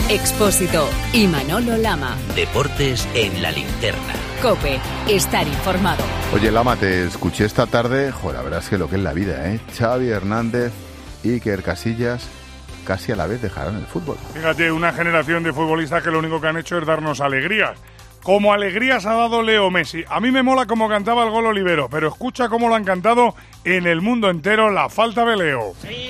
Expósito y Manolo Lama. Deportes en la linterna. COPE, estar informado. Oye, Lama, te escuché esta tarde. Joder, la verdad es que lo que es la vida, ¿eh? Xavi Hernández, Iker Casillas, casi a la vez dejarán el fútbol. Fíjate, una generación de futbolistas que lo único que han hecho es darnos alegrías. Como alegrías ha dado Leo Messi. A mí me mola cómo cantaba el gol Olivero, pero escucha cómo lo han cantado en el mundo entero la falta de Leo.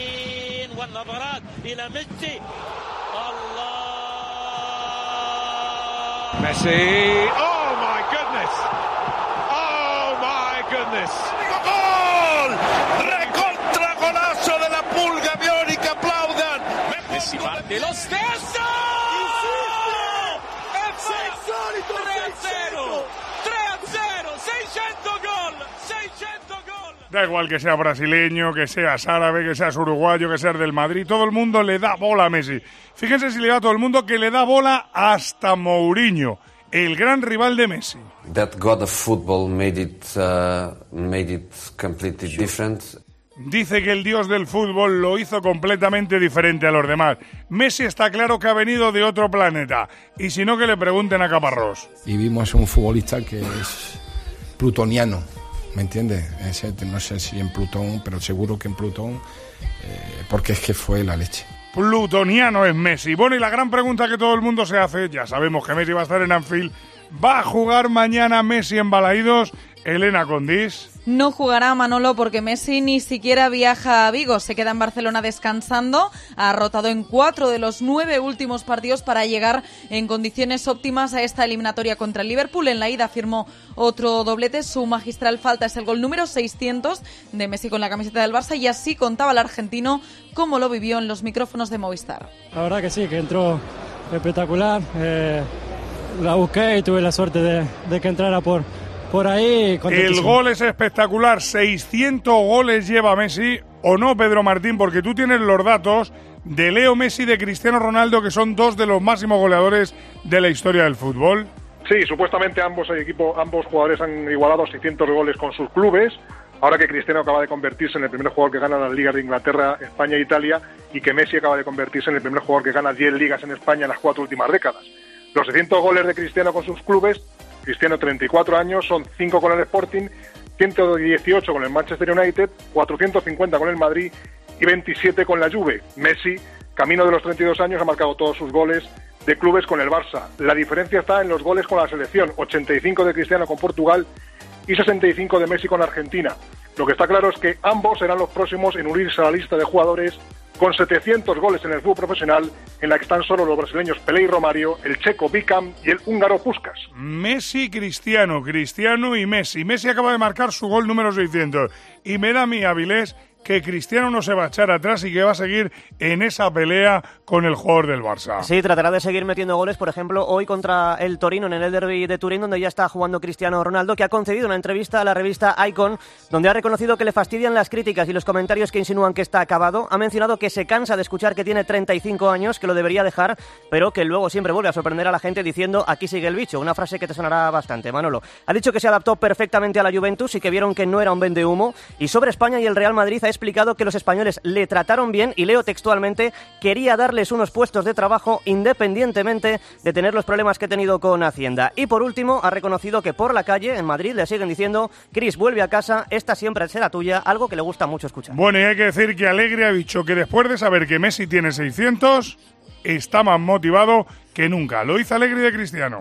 Messi, oh my goodness, oh my goodness, gol, recontra golazo de la Pulga biónica, aplaudan. Messi parte lo stesso, 3-0, 600 gol, 600 gol. Da igual que sea brasileño, que seas árabe, que seas uruguayo, que seas del Madrid, todo el mundo le da bola a Messi. Fíjense si le da a todo el mundo que le da bola hasta Mourinho, el gran rival de Messi. That God of football made it completely different. Dice que el dios del fútbol lo hizo completamente diferente a los demás. Messi está claro que ha venido de otro planeta. Y si no, que le pregunten a Caparrós. Y vimos un futbolista que es plutoniano, ¿me entiendes? No sé si en Plutón, pero seguro que en Plutón, porque es que fue la leche. Plutoniano es Messi. Bueno, y la gran pregunta que todo el mundo se hace, ya sabemos que Messi va a estar en Anfield, ¿va a jugar mañana Messi en Balaídos? Elena Condís. No jugará, Manolo, porque Messi ni siquiera viaja a Vigo. Se queda en Barcelona descansando. Ha rotado en 4 de los 9 últimos partidos para llegar en condiciones óptimas a esta eliminatoria contra el Liverpool. En la ida firmó otro doblete. Su magistral falta es el gol número 600 de Messi con la camiseta del Barça. Y así contaba el argentino cómo lo vivió en los micrófonos de Movistar. La verdad que sí, que entró espectacular. La busqué y tuve la suerte de que entrara por ahí. El gol es espectacular, 600 goles lleva Messi, ¿o no, Pedro Martín? Porque tú tienes los datos de Leo Messi y de Cristiano Ronaldo, que son 2 de los máximos goleadores de la historia del fútbol. Sí, supuestamente ambos jugadores han igualado 600 goles con sus clubes, ahora que Cristiano acaba de convertirse en el primer jugador que gana las ligas de Inglaterra, España e Italia, y que Messi acaba de convertirse en el primer jugador que gana 10 ligas en España en las 4 últimas décadas. Los 600 goles de Cristiano con sus clubes: Cristiano, 34 años, son 5 con el Sporting, 118 con el Manchester United, 450 con el Madrid y 27 con la Juve. Messi, camino de los 32 años, ha marcado todos sus goles de clubes con el Barça. La diferencia está en los goles con la selección: 85 de Cristiano con Portugal y 65 de Messi con Argentina. Lo que está claro es que ambos serán los próximos en unirse a la lista de jugadores con 700 goles en el fútbol profesional, en la que están solo los brasileños Pelé y Romario, el checo Beckham y el húngaro Puskás. Messi, Cristiano y Messi. Messi acaba de marcar su gol número 600. Y me da a mí, Avilés, que Cristiano no se va a echar atrás y que va a seguir en esa pelea con el jugador del Barça. Sí, tratará de seguir metiendo goles, por ejemplo, hoy contra el Torino en el derbi de Turín, donde ya está jugando Cristiano Ronaldo, que ha concedido una entrevista a la revista Icon, donde ha reconocido que le fastidian las críticas y los comentarios que insinúan que está acabado. Ha mencionado que se cansa de escuchar que tiene 35 años, que lo debería dejar, pero que luego siempre vuelve a sorprender a la gente diciendo "aquí sigue el bicho", una frase que te sonará bastante, Manolo. Ha dicho que se adaptó perfectamente a la Juventus y que vieron que no era un vendehumo. Y sobre España y el Real Madrid ha explicado que los españoles le trataron bien y, leo textualmente, quería darles unos puestos de trabajo independientemente de tener los problemas que ha tenido con Hacienda. Y por último, ha reconocido que por la calle, en Madrid, le siguen diciendo: Cris, vuelve a casa, esta siempre será tuya, algo que le gusta mucho escuchar. Bueno, y hay que decir que Allegri ha dicho que después de saber que Messi tiene 600, está más motivado que nunca. Lo hizo Allegri de Cristiano.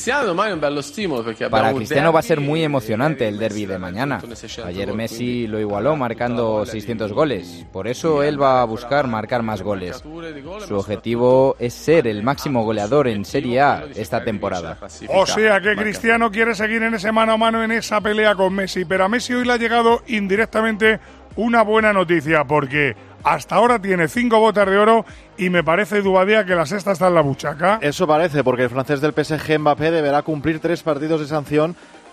Para Cristiano va a ser muy emocionante el derbi de mañana. Ayer Messi lo igualó marcando 600 goles. Por eso él va a buscar marcar más goles. Su objetivo es ser el máximo goleador en Serie A esta temporada. O sea que Cristiano quiere seguir en ese mano a mano, en esa pelea con Messi. Pero a Messi hoy le ha llegado indirectamente una buena noticia, porque hasta ahora tiene 5 botas de oro y me parece, Dubadía, que la sexta está en la buchaca. Eso parece, porque el francés del PSG, Mbappé, deberá cumplir 3 partidos de sanción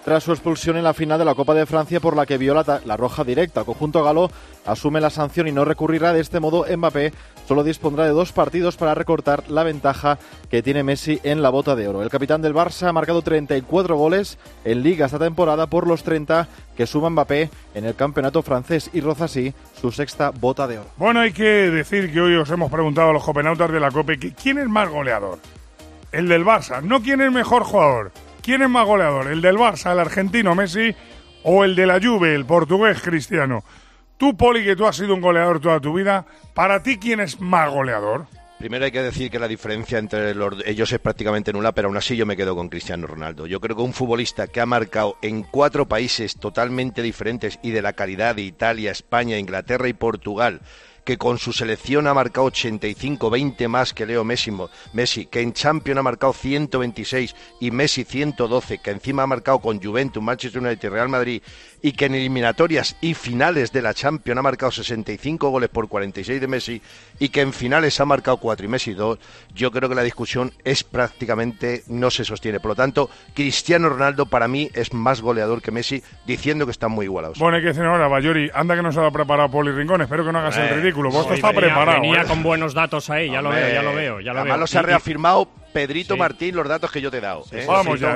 tras su expulsión en la final de la Copa de Francia por la que vio la roja directa. El conjunto galo asume la sanción y no recurrirá. De este modo, Mbappé solo dispondrá de 2 partidos para recortar la ventaja que tiene Messi en la bota de oro. El capitán del Barça ha marcado 34 goles en Liga esta temporada por los 30 que suma Mbappé en el campeonato francés y roza así su 6ª bota de oro. Bueno, hay que decir que hoy os hemos preguntado a los copenautas de la COPE que ¿quién es más goleador? El del Barça, no quién es mejor jugador. ¿Quién es más goleador? ¿El del Barça, el argentino Messi, o el de la Juve, el portugués Cristiano? Tú, Poli, que tú has sido un goleador toda tu vida, ¿para ti quién es más goleador? Primero hay que decir que la diferencia entre ellos es prácticamente nula, pero aún así yo me quedo con Cristiano Ronaldo. Yo creo que un futbolista que ha marcado en 4 países totalmente diferentes y de la calidad de Italia, España, Inglaterra y Portugal, que con su selección ha marcado 85, 20 más que Leo Messi, que en Champions ha marcado 126 y Messi 112, que encima ha marcado con Juventus, Manchester United y Real Madrid, y que en eliminatorias y finales de la Champions ha marcado 65 goles por 46 de Messi, y que en finales ha marcado 4 y Messi 2, yo creo que la discusión es prácticamente, no se sostiene. Por lo tanto, Cristiano Ronaldo para mí es más goleador que Messi, diciendo que están muy igualados. Bueno, hay que decir ahora, Bayori, anda que nos ha preparado Poli Rincón, espero que no hagas el ridículo, vos está preparado. Venía con buenos datos ahí, ya lo veo. Además los ha reafirmado Pedrito Martín los datos que yo te he dado. Vamos ya.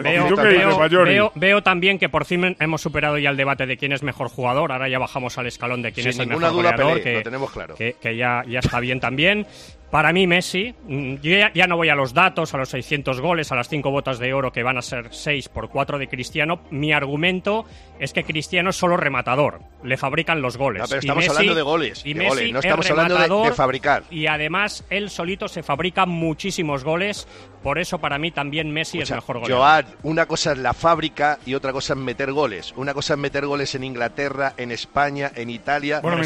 Veo también que por fin hemos superado ya el debate de quién es mejor jugador. Ahora ya bajamos al escalón de quién es el mejor goleador. Lo tenemos claro. Que ya está bien también. Para mí Messi, yo ya no voy a los datos, a los 600 goles, a las 5 botas de oro que van a ser 6 por 4 de Cristiano. Mi argumento es que Cristiano es solo rematador, le fabrican los goles. No, pero estamos hablando de goles, no estamos hablando de fabricar. Y además él solito se fabrica muchísimos goles, por eso para mí también Messi es mejor goleador. Joan, una cosa es la fábrica y otra cosa es meter goles. Una cosa es meter goles en Inglaterra, en España, en Italia. Bueno,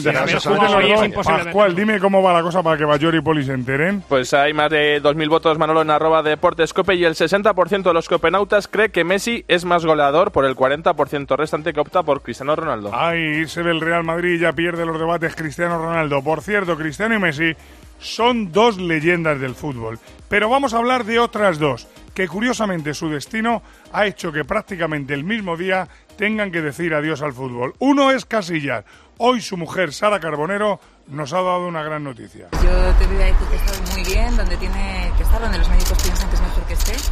Pascual, dime cómo va la cosa para que Bayori y Poli se enteren. Pues hay más de 2.000 votos, Manolo, en @deportescope, y el 60% de los copenautas cree que Messi es más goleador por el 40% restante que opta por Cristiano Ronaldo. Ay, se ve el Real Madrid, ya pierde los debates Cristiano Ronaldo. Por cierto, Cristiano y Messi son 2 leyendas del fútbol. Pero vamos a hablar de otras 2, que curiosamente su destino ha hecho que prácticamente el mismo día tengan que decir adiós al fútbol. Uno es Casillas. Hoy su mujer, Sara Carbonero, nos ha dado una gran noticia. Yo te voy a decir que está muy bien, donde tiene que estar, donde los médicos piensan que es mejor que esté.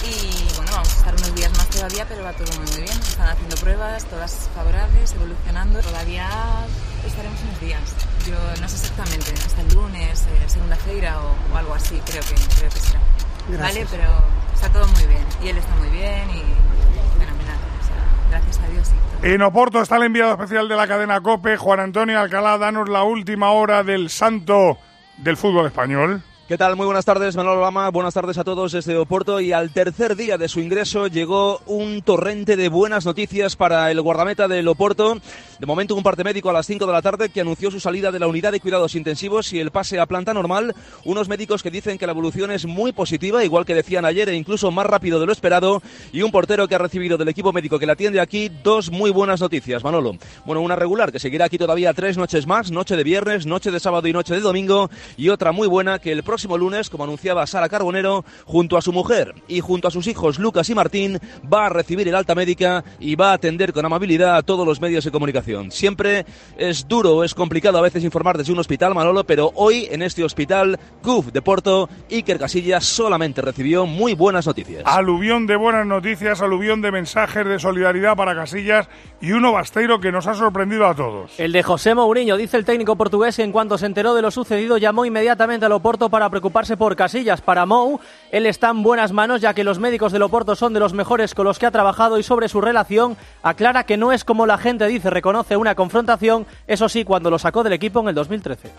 Y bueno, vamos a estar unos días más todavía, pero va todo muy bien. Están haciendo pruebas, todas favorables, evolucionando. Todavía estaremos unos días. Yo no sé exactamente, hasta el lunes, segunda-feira o algo así, creo que será. Gracias. Vale, pero está todo muy bien. Y él está muy bien y fenomenal. O sea, gracias a Dios. Sí. En Oporto está el enviado especial de la cadena COPE, Juan Antonio Alcalá. Danos la última hora del santo del fútbol español. ¿Qué tal? Muy buenas tardes, Manolo Lama. Buenas tardes a todos desde Oporto. Y al tercer día de su ingreso llegó un torrente de buenas noticias para el guardameta del Oporto. De momento, un parte médico a las 5 de la tarde que anunció su salida de la unidad de cuidados intensivos y el pase a planta normal. Unos médicos que dicen que la evolución es muy positiva, igual que decían ayer, e incluso más rápido de lo esperado. Y un portero que ha recibido del equipo médico que le atiende aquí 2 muy buenas noticias, Manolo. Bueno, una regular que seguirá aquí todavía 3 noches más, noche de viernes, noche de sábado y noche de domingo. Y otra muy buena que el próximo lunes, como anunciaba Sara Carbonero, junto a su mujer y junto a sus hijos Lucas y Martín, va a recibir el alta médica y va a atender con amabilidad a todos los medios de comunicación. Siempre es duro, es complicado a veces informar desde un hospital, Manolo, pero hoy en este hospital CUF de Porto, Iker Casillas solamente recibió muy buenas noticias. Aluvión de buenas noticias, aluvión de mensajes de solidaridad para Casillas y uno Basteiro que nos ha sorprendido a todos. El de José Mourinho, dice el técnico portugués, que en cuanto se enteró de lo sucedido llamó inmediatamente al Oporto para preocuparse por Casillas. Para Mou, él está en buenas manos, ya que los médicos del Oporto son de los mejores con los que ha trabajado, y sobre su relación aclara que no es como la gente dice, reconoce una confrontación, eso sí, cuando lo sacó del equipo en el 2013.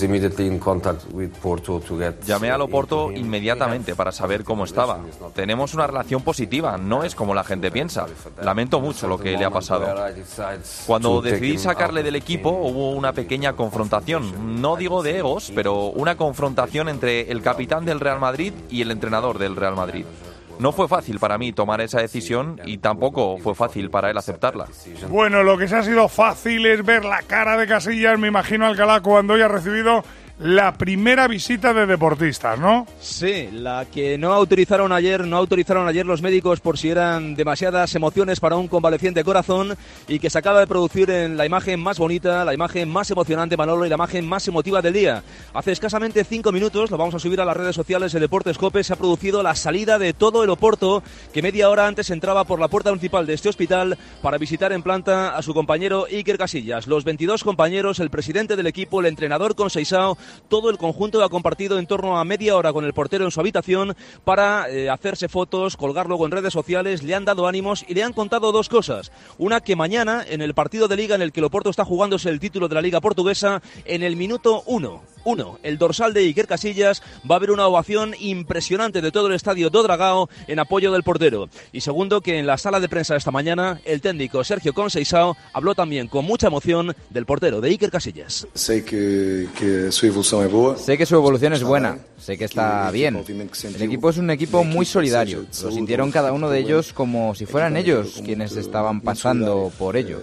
Llamé al Oporto inmediatamente para saber cómo estaba. Tenemos una relación positiva, no es como la gente piensa. Lamento mucho lo que le ha pasado. Cuando decidí sacarle del equipo hubo una pequeña confrontación, no digo de egos, pero una confrontación entre el capitán del Real Madrid y el entrenador del Real Madrid. No fue fácil para mí tomar esa decisión y tampoco fue fácil para él aceptarla. Bueno, lo que sí ha sido fácil es ver la cara de Casillas, me imagino, Alcalá, cuando haya recibido la primera visita de deportistas, ¿no? Sí, la que no autorizaron ayer los médicos por si eran demasiadas emociones para un convaleciente corazón, y que se acaba de producir en la imagen más bonita, la imagen más emocionante, Manolo, y la imagen más emotiva del día. Hace escasamente 5 minutos, lo vamos a subir a las redes sociales de Deportes COPE, se ha producido la salida de todo el Oporto, que media hora antes entraba por la puerta principal de este hospital para visitar en planta a su compañero Iker Casillas. Los 22 compañeros, el presidente del equipo, el entrenador con Seixao, todo el conjunto ha compartido en torno a media hora con el portero en su habitación para hacerse fotos, colgar luego en redes sociales, le han dado ánimos y le han contado 2 cosas. Una, que mañana, en el partido de Liga en el que el Oporto está jugándose el título de la Liga Portuguesa, en el minuto 1, el dorsal de Iker Casillas, va a haber una ovación impresionante de todo el estadio do Dragao en apoyo del portero. Y segundo, que en la sala de prensa esta mañana, el técnico Sergio Conceição habló también con mucha emoción del portero de Iker Casillas. Sé que su evolución es buena. Sé que su evolución es buena, sé que está bien. El equipo es un equipo muy solidario. Lo sintieron cada uno de ellos como si fueran ellos quienes estaban pasando por ello.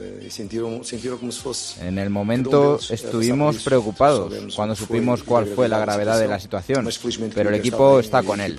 En el momento estuvimos preocupados cuando supimos cuál fue la gravedad de la situación, pero el equipo está con él.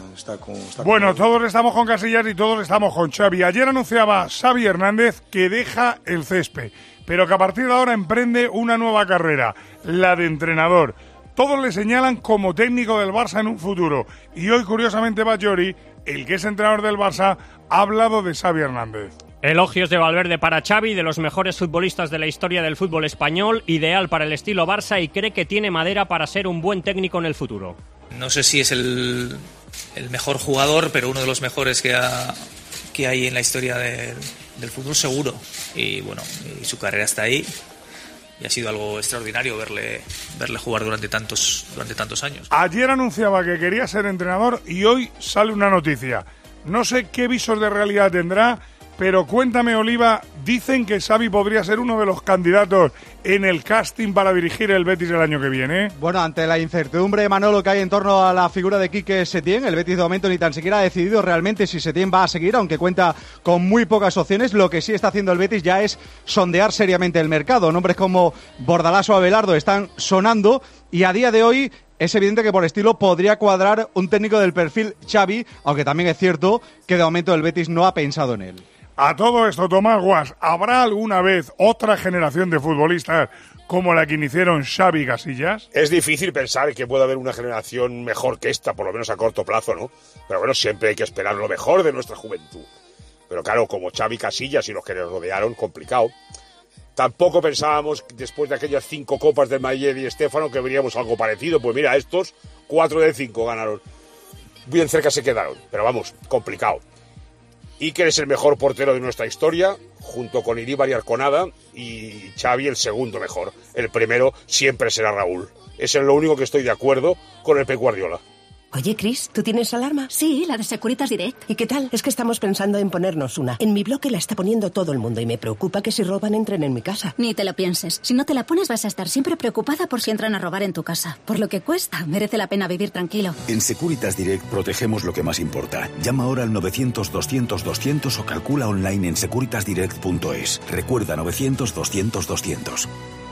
Bueno, todos estamos con Casillas y todos estamos con Xavi. Ayer anunciaba Xavi Hernández que deja el césped, pero que a partir de ahora emprende una nueva carrera, la de entrenador. Todos le señalan como técnico del Barça en un futuro. Y hoy, curiosamente, Batllori, el que es entrenador del Barça, ha hablado de Xavi Hernández. Elogios de Valverde para Xavi, de los mejores futbolistas de la historia del fútbol español, ideal para el estilo Barça, y cree que tiene madera para ser un buen técnico en el futuro. No sé si es el mejor jugador, pero uno de los mejores que hay en la historia del fútbol, seguro. Y bueno, y su carrera está ahí. Y ha sido algo extraordinario verle jugar durante tantos años. Ayer anunciaba que quería ser entrenador y hoy sale una noticia. No sé qué visos de realidad tendrá, pero cuéntame, Oliva, dicen que Xavi podría ser uno de los candidatos en el casting para dirigir el Betis el año que viene. Bueno, ante la incertidumbre, Manolo, que hay en torno a la figura de Quique Setién, el Betis de momento ni tan siquiera ha decidido realmente si Setién va a seguir, aunque cuenta con muy pocas opciones. Lo que sí está haciendo el Betis ya es sondear seriamente el mercado. Nombres como Bordalás o Abelardo están sonando y a día de hoy es evidente que por estilo podría cuadrar un técnico del perfil Xavi, aunque también es cierto que de momento el Betis no ha pensado en él. A todo esto, Tomás Guas, ¿habrá alguna vez otra generación de futbolistas como la que iniciaron Xavi y Casillas? Es difícil pensar que pueda haber una generación mejor que esta, por lo menos a corto plazo, ¿no? Pero bueno, siempre hay que esperar lo mejor de nuestra juventud. Pero claro, como Xavi, Casillas y los que les rodearon, complicado. Tampoco pensábamos, después de aquellas 5 copas del Madrid y Stéfano, que veríamos algo parecido. Pues mira, estos 4 de 5 ganaron. Bien cerca se quedaron, pero vamos, complicado. Iker es el mejor portero de nuestra historia, junto con Iríbar y Arconada, y Xavi el segundo mejor. El primero siempre será Raúl. Es en lo único que estoy de acuerdo con el Pep Guardiola. Oye, Chris, ¿tú tienes alarma? Sí, la de Securitas Direct. ¿Y qué tal? Es que estamos pensando en ponernos una. En mi bloque la está poniendo todo el mundo y me preocupa que si roban entren en mi casa. Ni te lo pienses. Si no te la pones vas a estar siempre preocupada por si entran a robar en tu casa. Por lo que cuesta, merece la pena vivir tranquilo. En Securitas Direct protegemos lo que más importa. Llama ahora al 900-200-200 o calcula online en securitasdirect.es. Recuerda, 900-200-200.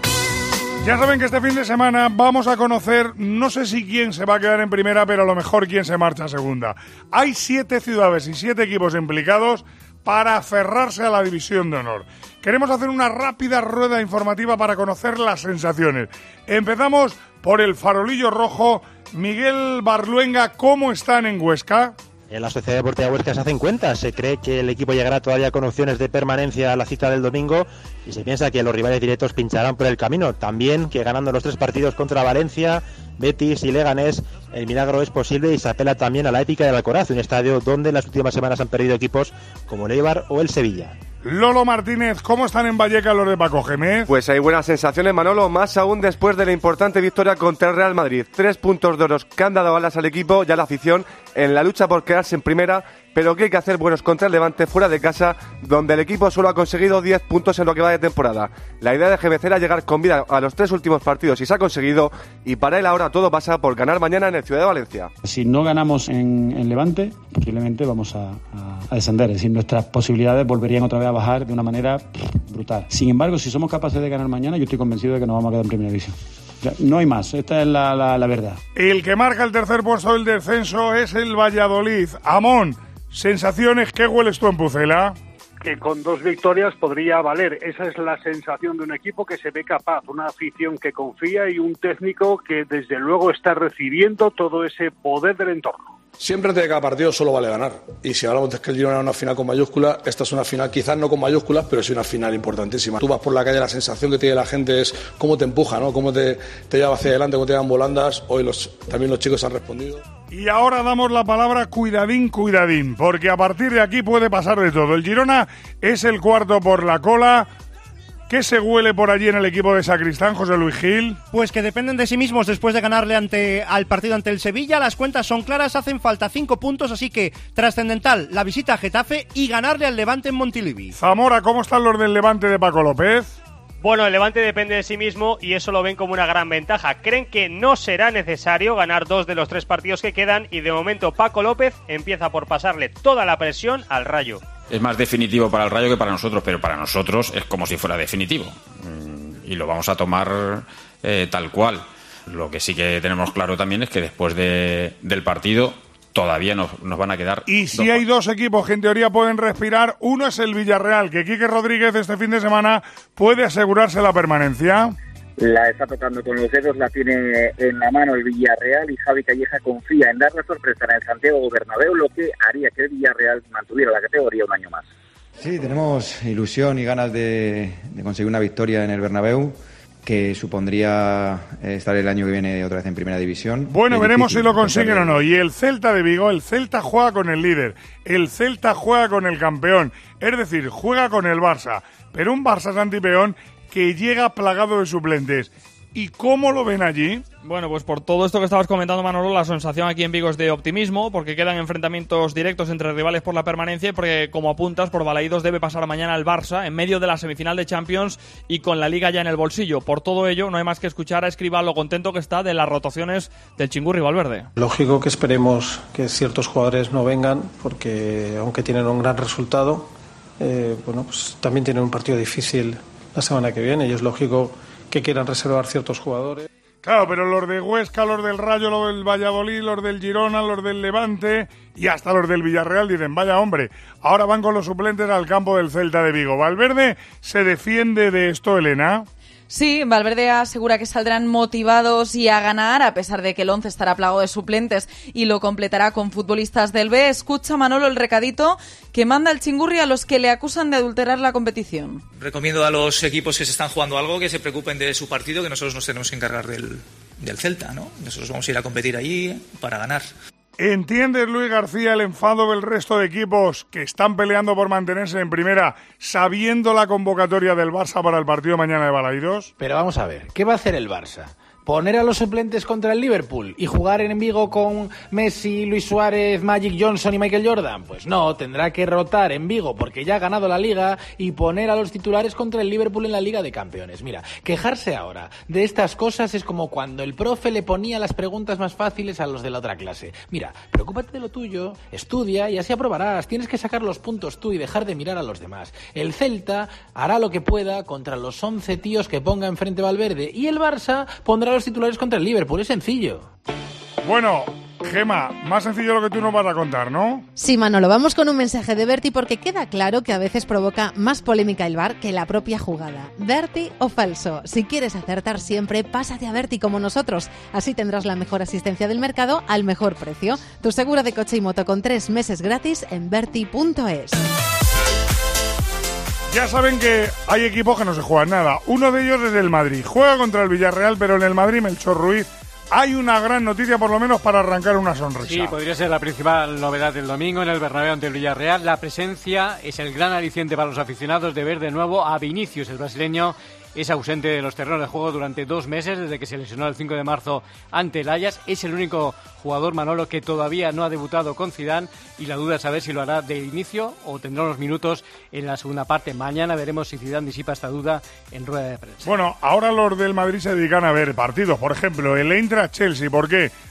Ya saben que este fin de semana vamos a conocer, no sé si quién se va a quedar en primera, pero a lo mejor quién se marcha a segunda. Hay 7 ciudades y 7 equipos implicados para aferrarse a la división de honor. Queremos hacer una rápida rueda informativa para conocer las sensaciones. Empezamos por el farolillo rojo. Miguel Barluenga, ¿cómo están en Huesca? En la Sociedad Deportiva Huesca se hacen cuentas, se cree que el equipo llegará todavía con opciones de permanencia a la cita del domingo y se piensa que los rivales directos pincharán por el camino. También que ganando los 3 partidos contra Valencia, Betis y Leganés, el milagro es posible y se apela también a la épica del Alcoraz, un estadio donde en las últimas semanas han perdido equipos como el Eibar o el Sevilla. Lolo Martínez, ¿cómo están en Vallecas los de Paco Gémez? Pues hay buenas sensaciones, Manolo, más aún después de la importante victoria contra el Real Madrid. 3 puntos de oro que han dado alas al equipo y a la afición en la lucha por quedarse en primera, pero que hay que hacer buenos contra el Levante fuera de casa, donde el equipo solo ha conseguido 10 puntos en lo que va de temporada. La idea de Gémez era llegar con vida a los 3 últimos partidos y se ha conseguido, y para él ahora todo pasa por ganar mañana en el Ciudad de Valencia. Si no ganamos en Levante, posiblemente vamos a descender, es decir, nuestras posibilidades volverían otra vez a bajar de una manera brutal. Sin embargo, si somos capaces de ganar mañana, yo estoy convencido de que nos vamos a quedar en primera división. O sea, no hay más, esta es la verdad. El que marca el tercer puesto del descenso es el Valladolid. Amón, sensaciones, ¿qué hueles tú en Pucela? Que con 2 victorias podría valer. Esa es la sensación de un equipo que se ve capaz, una afición que confía y un técnico que desde luego está recibiendo todo ese poder del entorno. Siempre antes de cada partido solo vale ganar. Y si hablamos de que el Girona es una final con mayúsculas, esta es una final quizás no con mayúsculas, pero sí una final importantísima. Tú vas por la calle, la sensación que tiene la gente es cómo te empuja, ¿no? Cómo te lleva hacia adelante, cómo te dan volandas. Hoy también los chicos han respondido. Y ahora damos la palabra cuidadín, porque a partir de aquí puede pasar de todo. El Girona es el cuarto por la cola. ¿Qué se huele por allí en el equipo de Sacristán, José Luis Gil? Pues que dependen de sí mismos después de ganarle al partido ante el Sevilla. Las cuentas son claras, hacen falta 5 puntos, así que trascendental la visita a Getafe y ganarle al Levante en Montilivi. Zamora, ¿cómo están los del Levante de Paco López? Bueno, el Levante depende de sí mismo y eso lo ven como una gran ventaja. Creen que no será necesario ganar 2 de los 3 partidos que quedan y de momento Paco López empieza por pasarle toda la presión al Rayo. Es más definitivo para el Rayo que para nosotros, pero para nosotros es como si fuera definitivo. Y lo vamos a tomar tal cual. Lo que sí que tenemos claro también es que después del partido todavía nos van a quedar... Y si hay 2 equipos que en teoría pueden respirar, uno es el Villarreal, que Quique Rodríguez este fin de semana puede asegurarse la permanencia. La está tocando con los dedos, la tiene en la mano el Villarreal y Javi Calleja confía en dar la sorpresa en el Santiago Bernabéu, lo que haría que el Villarreal mantuviera la categoría un año más. Sí, tenemos ilusión y ganas de conseguir una victoria en el Bernabéu, que supondría estar el año que viene otra vez en primera división. Bueno, veremos si lo consiguen o no. Y el Celta de Vigo, el Celta juega con el líder, el Celta juega con el campeón, es decir, juega con el Barça, pero un Barça santipeón que llega plagado de suplentes. ¿Y cómo lo ven allí? Bueno, pues por todo esto que estabas comentando, Manolo, la sensación aquí en Vigo es de optimismo, porque quedan enfrentamientos directos entre rivales por la permanencia y porque, como apuntas, por Balaídos debe pasar mañana al Barça en medio de la semifinal de Champions y con la Liga ya en el bolsillo. Por todo ello, no hay más que escuchar a Escribá lo contento que está de las rotaciones del Chingurri Valverde. Lógico que esperemos que ciertos jugadores no vengan, porque aunque tienen un gran resultado, bueno, pues también tienen un partido difícil la semana que viene y es lógico que quieran reservar ciertos jugadores. Claro, pero los de Huesca, los del Rayo, los del Valladolid, los del Girona, los del Levante y hasta los del Villarreal dicen, vaya hombre, ahora van con los suplentes al campo del Celta de Vigo. ¿Valverde se defiende de esto, Elena? Sí, Valverde asegura que saldrán motivados y a ganar, a pesar de que el 11 estará plagado de suplentes y lo completará con futbolistas del B. Escucha, Manolo, el recadito que manda el Chingurri a los que le acusan de adulterar la competición. Recomiendo a los equipos que se están jugando algo que se preocupen de su partido, que nosotros nos tenemos que encargar del Celta, ¿no? Nosotros vamos a ir a competir allí para ganar. ¿Entiendes, Luis García, el enfado del resto de equipos que están peleando por mantenerse en primera, sabiendo la convocatoria del Barça para el partido mañana de Balaídos? Pero vamos a ver, ¿qué va a hacer el Barça? ¿Poner a los suplentes contra el Liverpool y jugar en Vigo con Messi, Luis Suárez, Magic Johnson y Michael Jordan? Pues no, tendrá que rotar en Vigo porque ya ha ganado la Liga y poner a los titulares contra el Liverpool en la Liga de Campeones. Mira, quejarse ahora de estas cosas es como cuando el profe le ponía las preguntas más fáciles a los de la otra clase. Mira, preocúpate de lo tuyo, estudia y así aprobarás. Tienes que sacar los puntos tú y dejar de mirar a los demás. El Celta hará lo que pueda contra los 11 tíos que ponga enfrente Valverde y el Barça pondrá los titulares contra el Liverpool, es sencillo. Bueno, Gema, más sencillo lo que tú nos vas a contar, ¿no? Sí, Manolo, vamos con un mensaje de Berti porque queda claro que a veces provoca más polémica el VAR que la propia jugada. ¿Berti o falso? Si quieres acertar siempre, pásate a Berti como nosotros. Así tendrás la mejor asistencia del mercado al mejor precio. Tu seguro de coche y moto con 3 meses gratis en berti.es. Ya saben que hay equipos que no se juegan nada. Uno de ellos es el Madrid. Juega contra el Villarreal, pero en el Madrid, Melchor Ruiz, hay una gran noticia por lo menos para arrancar una sonrisa. Sí, podría ser la principal novedad del domingo en el Bernabéu ante el Villarreal. La presencia es el gran aliciente para los aficionados de ver de nuevo a Vinicius, el brasileño. Es ausente de los terrenos de juego durante 2 meses, desde que se lesionó el 5 de marzo ante el Ajax. Es el único jugador, Manolo, que todavía no ha debutado con Zidane y la duda es saber si lo hará de inicio o tendrá unos minutos en la segunda parte. Mañana veremos si Zidane disipa esta duda en rueda de prensa. Bueno, ahora los del Madrid se dedican a ver partidos. Por ejemplo, el Eintracht-Chelsea. ¿Por qué?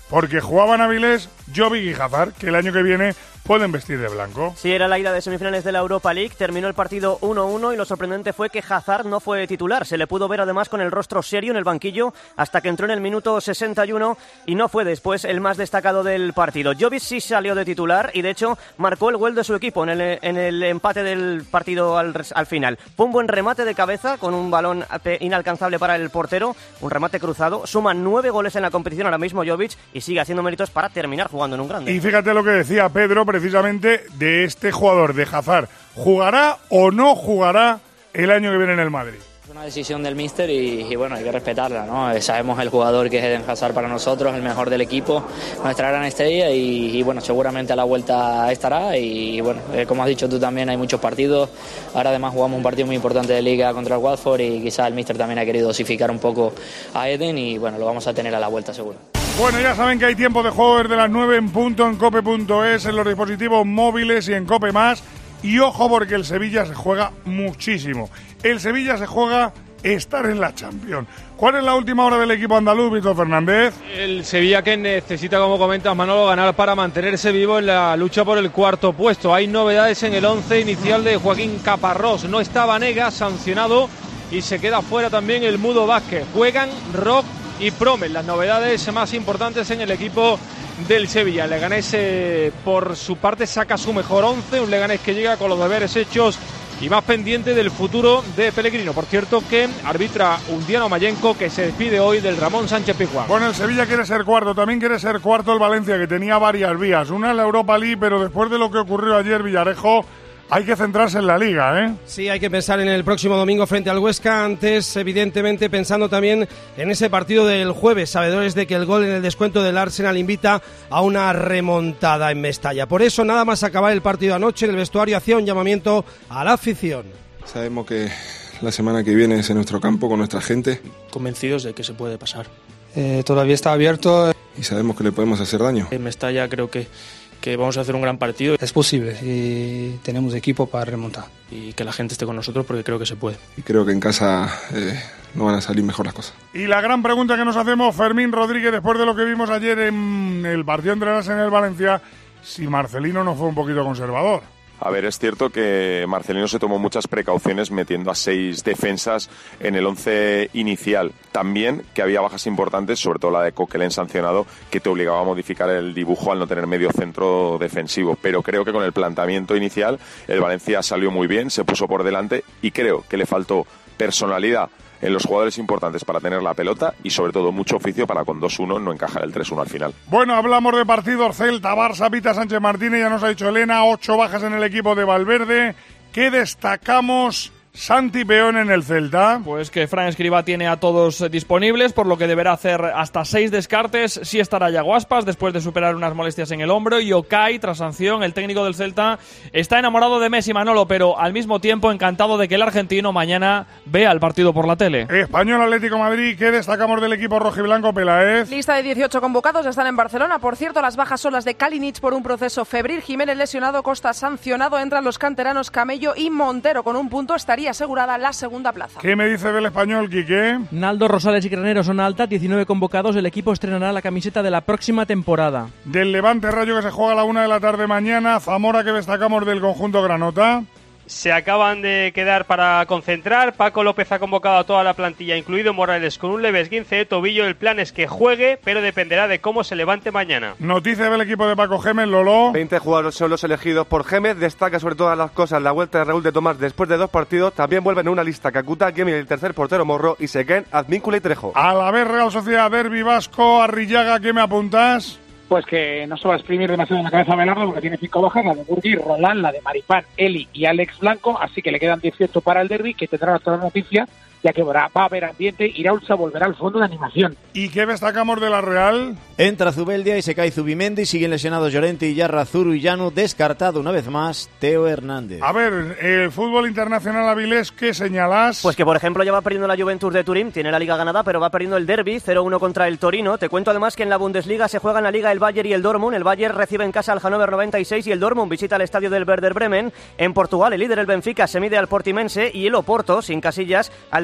porque jugaban Avilés, Jovic y Hazard, que el año que viene pueden vestir de blanco. Sí, era la ida de semifinales de la Europa League, terminó el partido 1-1 y lo sorprendente fue que Hazard no fue titular, se le pudo ver además con el rostro serio en el banquillo hasta que entró en el minuto 61 y no fue después el más destacado del partido. Jovic sí salió de titular y de hecho marcó el gol de su equipo en el empate del partido al final. Fue un buen remate de cabeza con un balón inalcanzable para el portero, un remate cruzado, suma 9 goles en la competición ahora mismo Jovic y sigue haciendo méritos para terminar jugando en un grande. Y fíjate lo que decía Pedro precisamente de este jugador, de Hazard. ¿Jugará o no jugará el año que viene en el Madrid? Es una decisión del míster y bueno, hay que respetarla, ¿no? Sabemos el jugador que es Eden Hazard para nosotros, el mejor del equipo, nuestra gran estrella y bueno, seguramente a la vuelta estará y bueno, como has dicho tú también, hay muchos partidos. Ahora además jugamos un partido muy importante de Liga contra el Watford y quizás el míster también ha querido dosificar un poco a Eden y bueno, lo vamos a tener a la vuelta seguro. Bueno, ya saben que hay tiempo de juego desde las 9 en punto en cope.es, en los dispositivos móviles y en Cope Más. Y ojo porque el Sevilla se juega muchísimo. El Sevilla se juega estar en la Champions. ¿Cuál es la última hora del equipo andaluz, Víctor Fernández? El Sevilla que necesita, como comentas Manolo, ganar para mantenerse vivo en la lucha por el cuarto puesto. Hay novedades en el 11 inicial de Joaquín Caparrós. No está Vanega, sancionado, y se queda fuera también el Mudo Vázquez. Juegan Rock y Promes, las novedades más importantes en el equipo del Sevilla. El Leganés por su parte saca su mejor 11, un Leganés que llega con los deberes hechos y más pendiente del futuro de Pellegrino. Por cierto que arbitra Undiano Mayenco, que se despide hoy del Ramón Sánchez Pizjuán. Bueno, el Sevilla quiere ser cuarto, también quiere ser cuarto el Valencia, que tenía varias vías, una en la Europa League, pero después de lo que ocurrió ayer, Villarejo, hay que centrarse en la Liga, ¿eh? Sí, hay que pensar en el próximo domingo frente al Huesca, antes evidentemente pensando también en ese partido del jueves, sabedores de que el gol en el descuento del Arsenal invita a una remontada en Mestalla. Por eso, nada más acabar el partido anoche, en el vestuario hacía un llamamiento a la afición. Sabemos que la semana que viene es en nuestro campo con nuestra gente. Convencidos de que se puede pasar. Todavía está abierto. Y sabemos que le podemos hacer daño. En Mestalla creo que vamos a hacer un gran partido. Es posible y tenemos equipo para remontar. Y que la gente esté con nosotros porque creo que se puede. Y creo que en casa no van a salir mejor las cosas. Y la gran pregunta que nos hacemos, Fermín Rodríguez, después de lo que vimos ayer en el partido entre las en el Valencia, si Marcelino no fue un poquito conservador. A ver, es cierto que Marcelino se tomó muchas precauciones metiendo a 6 defensas en el 11 inicial. También que había bajas importantes, sobre todo la de Coquelin sancionado, que te obligaba a modificar el dibujo al no tener medio centro defensivo. Pero creo que con el planteamiento inicial el Valencia salió muy bien, se puso por delante y creo que le faltó personalidad en los jugadores importantes para tener la pelota y sobre todo mucho oficio para con 2-1 no encajar el 3-1 al final. Bueno, hablamos de partidos Celta, Barça, Pita Sánchez Martínez, ya nos ha dicho Elena, 8 bajas en el equipo de Valverde. ¿Qué destacamos, Santi Peón, en el Celta? Pues que Fran Escribá tiene a todos disponibles, por lo que deberá hacer hasta 6 descartes. Sí estará Yago Aspas después de superar unas molestias en el hombro, y Okay, tras sanción. El técnico del Celta está enamorado de Messi, Manolo, pero al mismo tiempo encantado de que el argentino mañana vea el partido por la tele. Español Atlético Madrid, ¿qué destacamos del equipo rojiblanco, Peláez? Lista de 18 convocados, están en Barcelona. Por cierto, las bajas son las de Kalinic por un proceso febril, Jiménez lesionado, Costa sancionado, entran los canteranos Camello y Montero. Con un punto estaría asegurada la segunda plaza. ¿Qué me dice del Español, Quique? Naldo, Rosales y Granero son alta, 19 convocados, el equipo estrenará la camiseta de la próxima temporada. Del Levante Rayo, que se juega a la 1 de la tarde mañana. Zamora, ¿qué destacamos del conjunto granota? Se acaban de quedar para concentrar. Paco López ha convocado a toda la plantilla, incluido Morales, con un leve esguince de tobillo. El plan es que juegue, pero dependerá de cómo se levante mañana. Noticia del equipo de Paco Gémez, Lolo. 20 jugadores son los elegidos por Gémez. Destaca sobre todas las cosas la vuelta de Raúl de Tomás después de 2 partidos. También vuelven a una lista Kakuta, Kemi, el tercer portero Morro, y Sequén, Advíncula y Trejo. A la vez Real Sociedad, Derbi Vasco, Arrillaga, ¿qué me apuntas? Pues que no se va a exprimir demasiado en la cabeza a Belardo, porque tiene 5 bajas, la de Burgui, Roland, la de Maripán, Eli y Alex Blanco, así que le quedan 18 para el derbi, que tendrá toda la noticia, ya que va a haber ambiente y Iraulza volverá al fondo de animación. ¿Y qué destacamos de la Real? Entra Zubeldia y se cae Zubimendi, siguen lesionados Llorente y Yarra, Zuru y Llano, descartado una vez más Teo Hernández. A ver, el fútbol internacional Avilés, ¿qué señalas? Pues que, por ejemplo, ya va perdiendo la Juventus de Turín, tiene la Liga ganada, pero va perdiendo el derbi, 0-1 contra el Torino. Te cuento además que en la Bundesliga se juega en la Liga el Bayern y el Dortmund. El Bayern recibe en casa al Hannover 96 y el Dortmund visita el estadio del Werder Bremen. En Portugal, el líder, el Benfica, se mide al Portimense y el Oporto, sin Casillas, al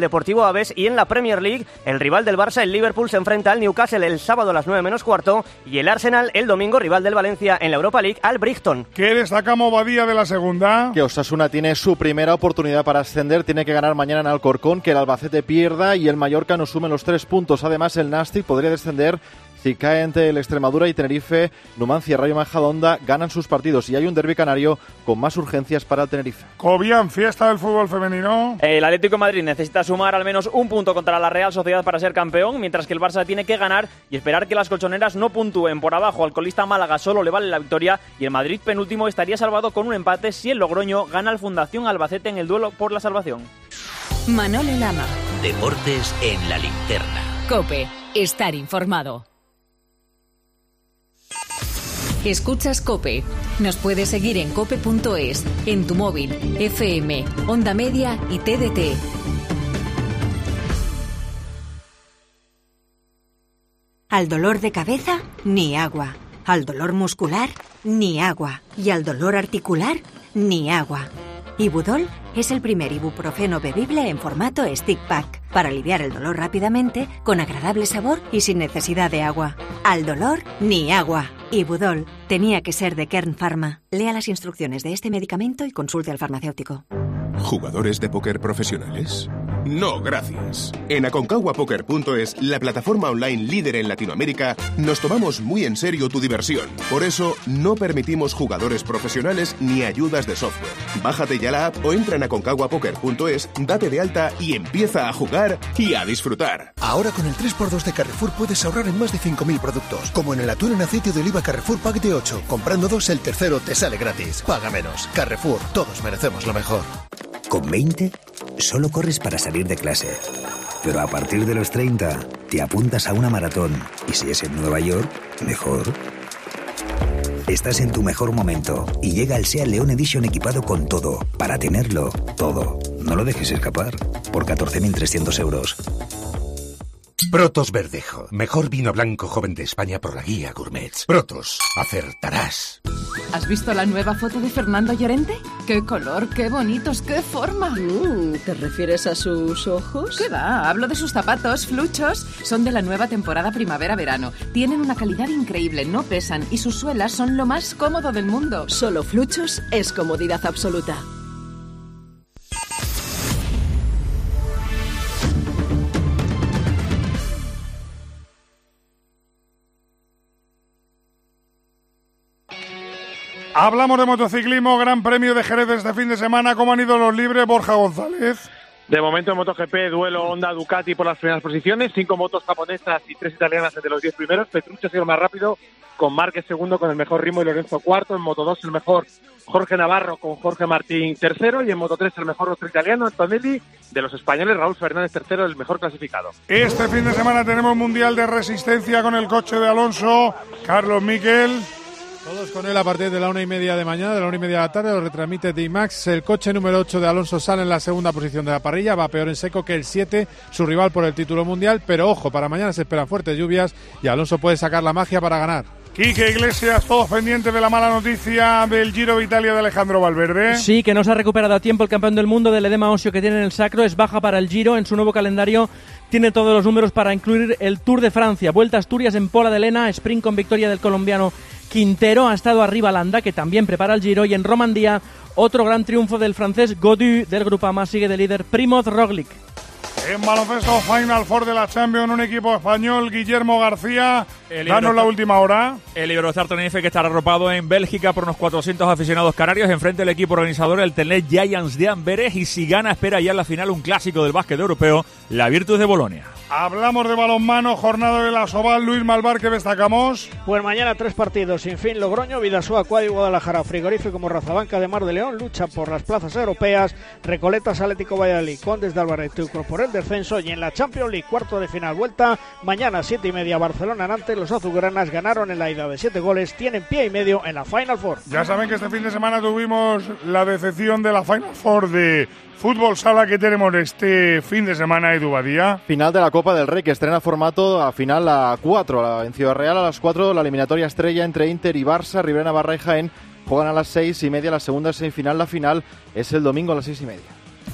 Deportivo Aves, y en la Premier League, el rival del Barça, el Liverpool, se enfrenta al Newcastle el sábado a las 9 menos cuarto, y el Arsenal el domingo, rival del Valencia en la Europa League, al Brighton. ¿Qué destacamos, Badía, de la segunda? Que Osasuna tiene su primera oportunidad para ascender, tiene que ganar mañana en Alcorcón, que el Albacete pierda y el Mallorca no sume los 3 puntos. Además, el Nastic podría descender si cae ante el Extremadura y Tenerife. Numancia, Rayo Majadahonda ganan sus partidos y hay un derbi canario con más urgencias para el Tenerife. Cobian, fiesta del fútbol femenino. El Atlético de Madrid necesita sumar al menos un punto contra la Real Sociedad para ser campeón, mientras que el Barça tiene que ganar y esperar que las colchoneras no puntúen. Por abajo, al colista Málaga solo le vale la victoria y el Madrid penúltimo estaría salvado con un empate si el Logroño gana al Fundación Albacete en el duelo por la salvación. Manolo Lama. Deportes en la linterna. COPE. Estar informado. Escuchas COPE. Nos puedes seguir en cope.es, en tu móvil, FM, Onda Media y TDT. Al dolor de cabeza, ni agua. Al dolor muscular, ni agua. Y al dolor articular, ni agua. Ibudol es el primer ibuprofeno bebible en formato stick pack para aliviar el dolor rápidamente, con agradable sabor y sin necesidad de agua. Al dolor, ni agua. Ibudol tenía que ser de Kern Pharma. Lea las instrucciones de este medicamento y consulte al farmacéutico. ¿Jugadores de póker profesionales? No, gracias. En AconcagüaPoker.es, la plataforma online líder en Latinoamérica, nos tomamos muy en serio tu diversión. Por eso, no permitimos jugadores profesionales ni ayudas de software. Bájate ya la app o entra en AconcagüaPoker.es, date de alta y empieza a jugar y a disfrutar. Ahora con el 3x2 de Carrefour puedes ahorrar en más de 5.000 productos, como en el atún en aceite de oliva Carrefour Pack de 8. Comprando 2, el tercero te sale gratis. Paga menos. Carrefour, todos merecemos lo mejor. Con 20, solo corres para salir de clase. Pero a partir de los 30, te apuntas a una maratón. Y si es en Nueva York, mejor. Estás en tu mejor momento y llega el SEAT León Edition equipado con todo, para tenerlo todo. No lo dejes escapar, por 14.300 euros. Protos Verdejo, mejor vino blanco joven de España por la guía Gourmets. Protos, acertarás. ¿Has visto la nueva foto de Fernando Llorente? ¡Qué color, qué bonitos, qué forma! ¿Te refieres a sus ojos? ¿Qué va? Hablo de sus zapatos, Fluchos. Son de la nueva temporada primavera-verano. Tienen una calidad increíble, no pesan y sus suelas son lo más cómodo del mundo. Solo Fluchos es comodidad absoluta. Hablamos de motociclismo, Gran Premio de Jerez este fin de semana. ¿Cómo han ido los libres, Borja González? De momento en MotoGP, duelo Honda-Ducati por las primeras posiciones, 5 motos japonesas y 3 italianas entre los 10 primeros. Petrucci ha sido el más rápido, con Márquez segundo con el mejor ritmo y Lorenzo cuarto. En Moto2 el mejor Jorge Navarro con Jorge Martín tercero, y en Moto3 el mejor rostro italiano, Antonelli. De los españoles, Raúl Fernández tercero, el mejor clasificado. Este fin de semana tenemos Mundial de Resistencia con el coche de Alonso, Carlos Miquel. Todos con él a partir de la 1:30 de mañana, de la 1:30 de la tarde, lo retransmite D-Max. El coche número 8 de Alonso sale en la segunda posición de la parrilla, va peor en seco que el 7, su rival por el título mundial, pero ojo, para mañana se esperan fuertes lluvias y Alonso puede sacar la magia para ganar. Quique Iglesias, todos pendientes de la mala noticia del Giro de Italia de Alejandro Valverde. Sí, que no se ha recuperado a tiempo el campeón del mundo del edema óseo que tiene en el sacro, es baja para el Giro. En su nuevo calendario tiene todos los números para incluir el Tour de Francia, Vuelta a Asturias en Pola de Lena, sprint con victoria del colombiano Quintero. Ha estado arriba Landa, que también prepara el Giro, y en Romandía otro gran triunfo del francés Gaudu. Del Grupama sigue de líder Primoz Roglic. En baloncesto, Final Four de la Champions, un equipo español, Guillermo García. Danos la última hora. El Iberostar Tenerife, que estará arropado en Bélgica por unos 400 aficionados canarios, enfrente del equipo organizador, el Tenerife Giants de Amberes, y si gana espera ya en la final un clásico del básquet europeo, la Virtus de Bolonia. Hablamos de balonmano, jornada de la Soval. Luis Malvar, ¿qué destacamos? Pues mañana 3 partidos, sin fin. Logroño, Vidasoa, Cuadro y Guadalajara. Frigorífico como Razabanca de Mar de León lucha por las plazas europeas. Recoletas, Atlético Valladolid, Condes de Álvarez, Teucro por el descenso. Y en la Champions League, cuarto de final vuelta, mañana 7:30, Barcelona Nantes. Los azulgranas ganaron en la ida de 7 goles, tienen pie y medio en la Final Four. Ya saben que este fin de semana tuvimos la decepción de la Final Four de fútbol sala que tenemos este fin de semana, Edu Badía. Final de la Copa del Rey, que estrena formato a final a 4. En Ciudad Real a las 4, la eliminatoria estrella entre Inter y Barça. Ribera, Navarra y Jaén juegan a las 6:30 la segunda semifinal. La final es el domingo a las 6:30.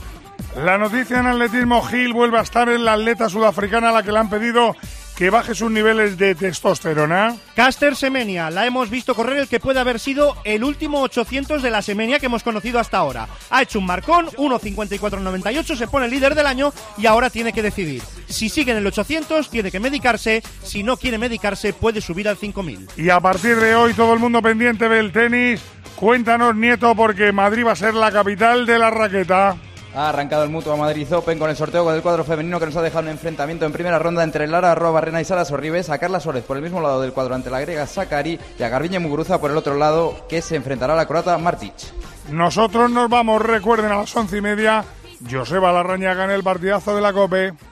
La noticia en atletismo: Gil vuelve a estar en la atleta sudafricana a la que le han pedido que baje sus niveles de testosterona. Caster Semenya, la hemos visto correr el que puede haber sido el último 800 de la Semenya que hemos conocido hasta ahora. Ha hecho un marcón, 1.54.98, se pone líder del año y ahora tiene que decidir. Si sigue en el 800, tiene que medicarse. Si no quiere medicarse, puede subir al 5.000. Y a partir de hoy, todo el mundo pendiente del tenis. Cuéntanos, Nieto, porque Madrid va a ser la capital de la raqueta. Ha arrancado el Mutua Madrid Open con el sorteo del cuadro femenino que nos ha dejado un enfrentamiento en primera ronda entre Lara Arrobarrena y Sara Sorribes, a Carla Suárez por el mismo lado del cuadro ante la griega Sakari y a Garbiñe Muguruza por el otro lado, que se enfrentará a la croata Martic. Nosotros nos vamos, recuerden, a las 11:30, Joseba Larrañaga en el partidazo de la COPE.